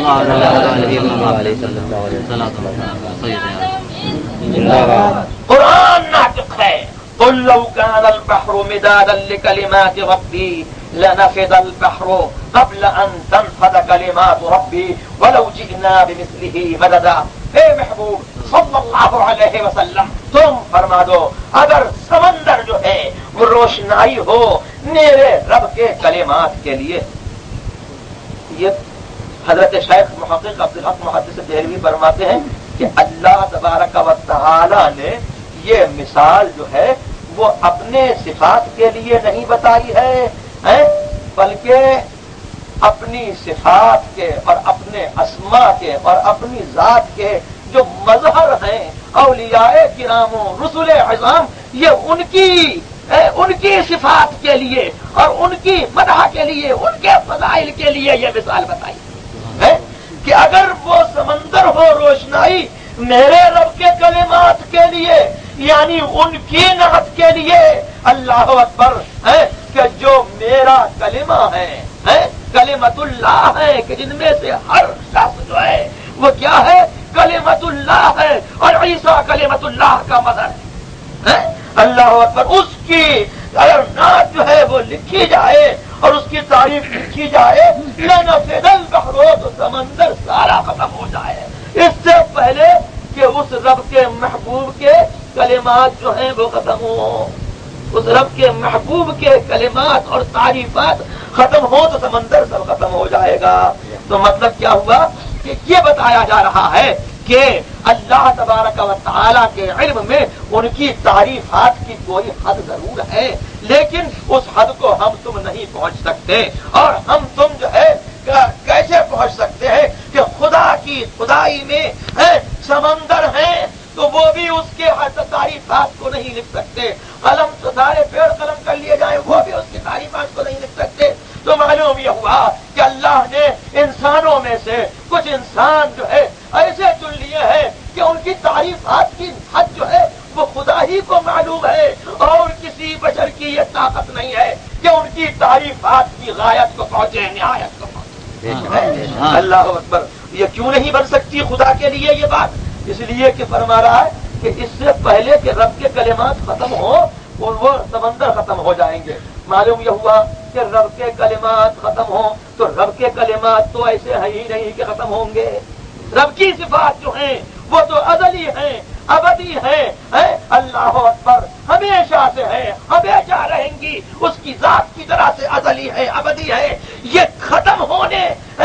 سیدنا. قرآن ناطق ہے. قل لو كان البحر مدادا لكلمات ربي لنفد البحر قبل ان تنفد كلمات ربي ولو جئنا بمثله مددا. اے محبوب صلی اللہ علیہ وسلم تم فرما دو اگر سمندر جو ہے وہ روشنائی ہو میرے رب کے کلمات کے لیے. یہ حضرت شیخ محقق عبدالحق محدث دہلوی فرماتے ہیں کہ اللہ تبارک و تعالی نے یہ مثال جو ہے وہ اپنے صفات کے لیے نہیں بتائی ہے بلکہ اپنی صفات کے اور اپنے اسماء کے اور اپنی ذات کے جو مظہر ہیں اولیاء کرام و رسول اعظام یہ ان کی ان کی صفات کے لیے اور ان کی مدح کے لیے ان کے فضائل کے لیے یہ مثال بتائی ہے کہ اگر وہ سمندر ہو روشنائی میرے رب کے کلمات کے لیے یعنی ان کی نعت کے لیے. اللہ اکبر ہے کہ جو میرا کلمہ ہے کلمت اللہ ہے کہ جن میں سے ہر شخص جو ہے وہ کیا ہے کلمت اللہ ہے اور عیسیٰ کلمت اللہ کا مظہر ہے. اللہ اکبر اس کی اگر نعت جو ہے وہ لکھی جائے اور اس کی تعریف لکھی جائے لنفد البحر تو سمندر سارا ختم ہو جائے. اس سے پہلے کہ اس رب کے محبوب کے کلمات جو ہیں وہ ختم ہو اس رب کے محبوب کے کلمات اور تعریفات ختم ہو تو سمندر سب ختم ہو جائے گا. تو مطلب کیا ہوا کہ یہ بتایا جا رہا ہے کہ اللہ تبارک و تعالی کے علم میں ان کی تعریفات کی کوئی حد ضرور ہے لیکن اس حد کو ہم تم نہیں پہنچ سکتے. اور ہم تم جو ہے کیسے پہنچ سکتے ہیں کہ خدا کی خدائی میں سمندر ہیں تو وہ بھی اس کے تعریفات کو نہیں لکھ سکتے. قلم تو سارے پیڑ قلم کر لیے جائیں وہ بھی اس کی تعریفات کو نہیں لکھ سکتے. تو معلوم یہ ہوا کہ اللہ نے انسانوں میں سے کچھ انسان جو ہے ایسے چن لیے ہیں کہ ان کی تعریفات کی حد جو ہے وہ خدا ہی کو معلوم ہے اور کسی بشر کی یہ طاقت نہیں ہے کہ ان کی تعریفات کی غایت کو پہنچے نہایت کو پہنچے. اللہ اکبر. یہ کیوں نہیں بن سکتی خدا کے لیے یہ بات؟ اس لیے کہ فرما رہا ہے کہ اس سے پہلے کہ رب کے کلمات ختم ہو اور وہ سمندر ختم ہو جائیں گے. معلوم یہ ہوا کہ رب کے کلمات ختم ہوں تو رب کے کلمات تو ایسے ہیں ہی نہیں کہ ختم ہوں گے. رب کی صفات جو ہیں وہ تو ازلی ہیں ابدی ہیں. اللہ اکبر. ہمیشہ سے ہے ہمیشہ رہیں گی. اس کی ذات کی طرح سے ازلی ہے ابدی ہے. یہ ختم ہونے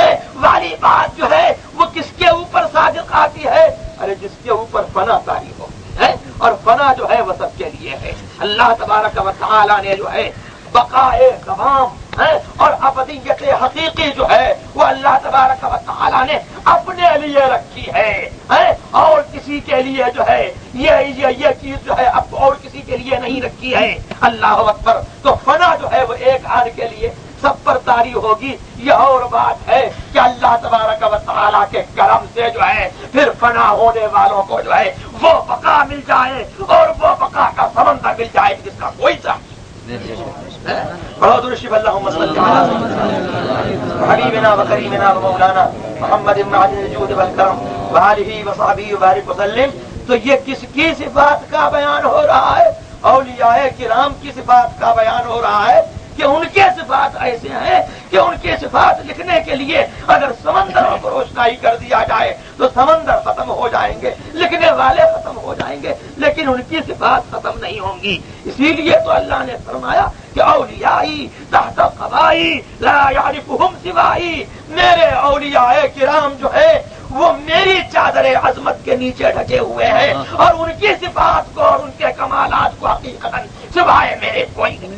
والی بات جو ہے وہ کس کے اوپر صادق آتی ہے؟ ارے جس کے اوپر فنا طاری ہو اور فنا جو ہے وہ سب کے لیے ہے. اللہ تبارک و تعالی نے جو ہے بقائے تمام اور ابدیت حقیقی جو ہے وہ اللہ تبارک و تعالی نے اپنے لیے رکھی ہے اور کسی کے لیے جو ہے یہ یہ چیز جو ہے اب اور کسی کے لیے نہیں رکھی ہے. اللہ اکبر. تو فنا جو ہے وہ ایک آن کے لیے سب پر طاری ہوگی. یہ اور بات ہے کہ اللہ تبارک و تعالی کے کرم سے جو ہے پھر فنا ہونے والوں کو جو ہے وہ بقا مل جائے اور وہ بقا کا سمندر مل جائے جس کا کوئی ساتھ. بہت رشیب اللہم صلی اللہ حبیبنا و کریمنا و مولانا محمد معدن الجود والکرم وآلہ وصحبہ وبارک وسلم. تو یہ کس کی صفات کا بیان ہو رہا ہے؟ اولیاء کرام کی صفات کا بیان ہو رہا ہے کہ ان کے صفات ایسے ہیں کہ ان کے صفات لکھنے کے لیے اگر سمندروں کو روشنائی کر دیا جائے تو سمندر ختم ہو جائیں گے لکھنے والے ختم ہو جائیں گے لیکن ان کی صفات ختم نہیں ہوں گی. اسی لیے تو اللہ نے فرمایا کہ اولیائی تحت قبائی لا یعرفہم سوائی. میرے اولیاء کرام جو ہے وہ میری چادر عظمت کے نیچے ڈھکے ہوئے ہیں اور ان کی صفات کو اور ان کے کمالات کو حقیقتاً سوائے میرے کوئی نہیں.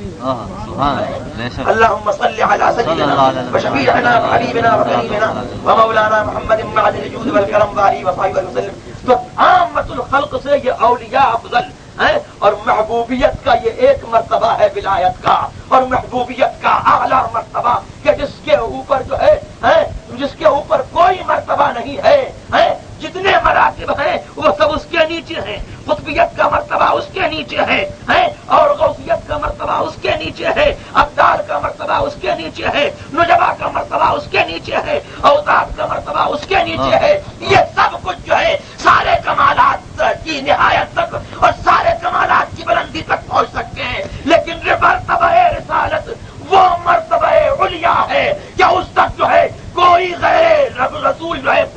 اللهم صل على سيدنا وشفيعنا وحبيبنا وكريمنا ومولانا محمد معدن الجود والكرم وآله وصحبه وسلم. تو عامت الخلق سے یہ اولیاء افضل ہیں اور محبوبیت کا یہ ایک مرتبہ ہے ولایت کا اور محبوبیت کا اعلیٰ مرتبہ کہ جس کے اوپر جو ہے جس کے اوپر کوئی مرتبہ نہیں ہے. جتنے مراتب ہیں وہ سب اس کے نیچے ہیں. قطبیت کا مرتبہ اس کے نیچے ہے اور غوثیت کا مرتبہ اس کے نیچے ہے. ابدال کا مرتبہ اس کے نیچے ہے. نجبا کا مرتبہ اس کے نیچے ہے. اوتاد کا مرتبہ اس کے نیچے ہے. یہ سب کچھ جو ہے سارے کمالات کی نہایت تک اور سارے کمالات کی بلندی تک پہنچ سکتے ہیں لیکن مرتبہ رسالت وہ مرتبہ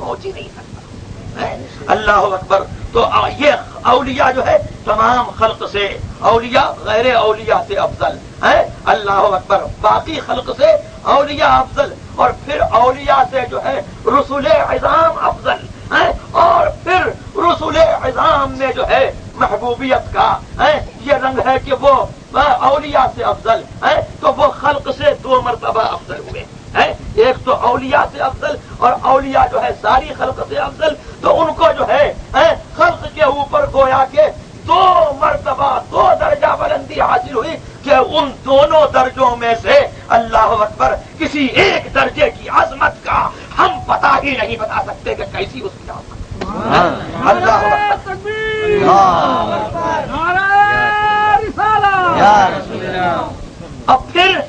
پہنچ ہی نہیں سکتا. اللہ اکبر. تو یہ اولیاء جو ہے تمام خلق سے اولیاء غیر اولیاء سے افضل ہے. اللہ اکبر. باقی خلق سے اولیاء افضل, اور پھر اولیاء سے جو ہے رسول عظام افضل ہے, اور پھر رسول عظام میں جو ہے محبوبیت کا ہے یہ رنگ ہے کہ وہ اولیاء سے افضل ہے. تو وہ خلق سے دو مرتبہ افضل ہوئے ہیں. ایک تو اولیاء سے افضل, اور اولیاء جو ہے ساری خلق سے افضل. تو ان کو جو ہے خلق کے اوپر گویا کے دو مرتبہ دو درجہ بلندی حاصل ہوئی کہ ان دونوں درجوں میں سے اللہ اکبر کسی ایک درجے کی عظمت کا ہم پتہ ہی نہیں بتا سکتے کہ کیسی اس کی عظمت. اللہ اکبر. اب پھر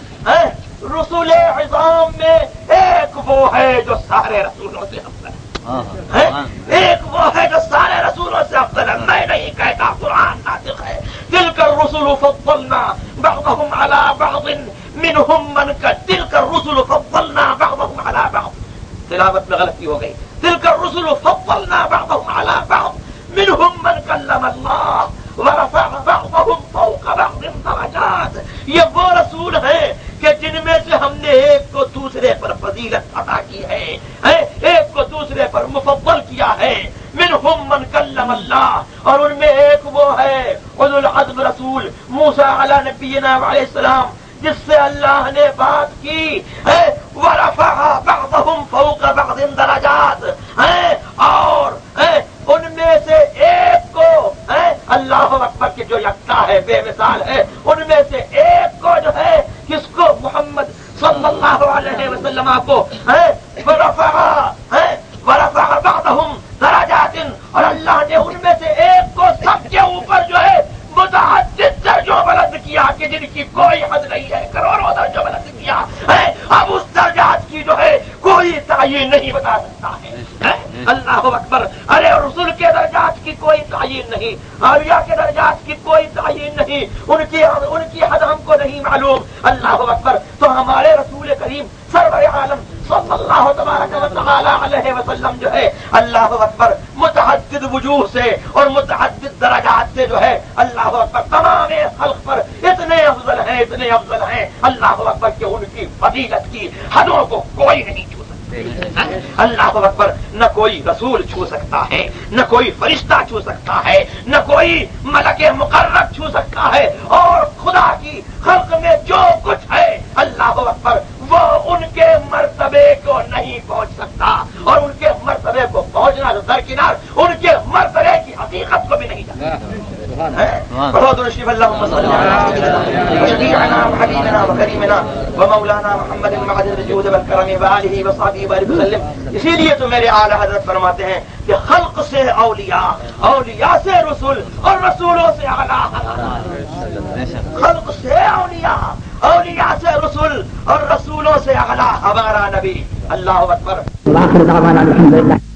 رسول عظام میں ایک وہ ہے جو سارے رسولوں سے افضل ہے, ایک وہ ہے جو سارے رسولوں سے افضل ہے. میں نہیں کہتا, قرآن ناطق ہے. تلک الرسل فضلنا بعضهم على بعض منهم من تلک الرسل فضلنا بعضهم على بعض. تلاوت میں غلطی ہو گئی. تلک الرسل فضلنا بعضهم على بعض منهم من كلم الله ورفع بعضهم فوق بعض درجات. یہ وہ رسول ہیں کہ جن میں سے ہم نے ایک کو دوسرے پر فضیلت عطا کی ہے, ایک کو دوسرے پر مفضل کیا ہے. منہم من کلم اللہ, اور ان میں ایک وہ ہے اولو العزم رسول موسیٰ علی نبینا علیہ السلام جس سے اللہ نے بات کی. ورفع بعضهم فوق بعض درجات, اور ان میں سے ایک کو اللہ اکبر کے جو یکتا ہے بے مثال ہے, ان میں سے ایک کو جو ہے کس کو محمد صلی اللہ علیہ وسلم کو ورفع ورفع بعضهم درجات, اور اللہ نے ان میں سے ایک کو سب کے اوپر جو ہے متعدد درجوں بلند کیا کہ جن کی کوئی حد نہیں ہے, کروڑوں درجوں بلند کیا ہے. اب اس درجات کی جو ہے کوئی تعین نہیں بتا سکتا ہے. اللہ اکبر. ارے رسول کے درجات کی کوئی تعین نہیں, اولیاء کے درجات کی کوئی تعین نہیں, ان کی ان کی حد ہم کو نہیں معلوم. اللہ اکبر. تو ہمارے رسول کریم سرور عالم صلی اللہ تبارک و تعالی علیہ وسلم جو ہے اللہ اکبر متعدد وجوہ سے اور متعدد درجات سے جو ہے اللہ اکبر تمام خلق پر اتنے افضل ہیں اتنے افضل ہیں اللہ اکبر کہ ان کی فضیلت کی حدوں کو کوئی نہیں چھو سکتا. اللہ اکبر. نہ کوئی رسول چھو سکتا ہے, نہ کوئی فرشتہ چھو سکتا ہے, نہ کوئی ملک مقرب چھو سکتا ہے, اور خدا کی خلق میں جو کچھ ہے اللہ اکبر وہ ان کے مرتبے کو نہیں پہنچ سکتا, اور ان کے مرتبے کو پہنچنا تو درکنار ان کے مرتبے کی حقیقت کو بھی نہیں جانتا. بہت رشیف اللہم صلی علی شفیعنا وحبیبنا وکریمنا ومولانا محمد معدن الجود والکرم وآلہ وصحبہ وسلم. اسی لیے تو میرے اعلیٰ حضرت فرماتے ہیں کہ خلق سے اولیاء, اولیاء سے رسول, اور رسولوں سے اعلیٰ حضرت. خلق سے اولیاء, اولیاء سے رسول, اور رسولوں سے اعلیٰ ہمارا نبی. اللہ اکبر.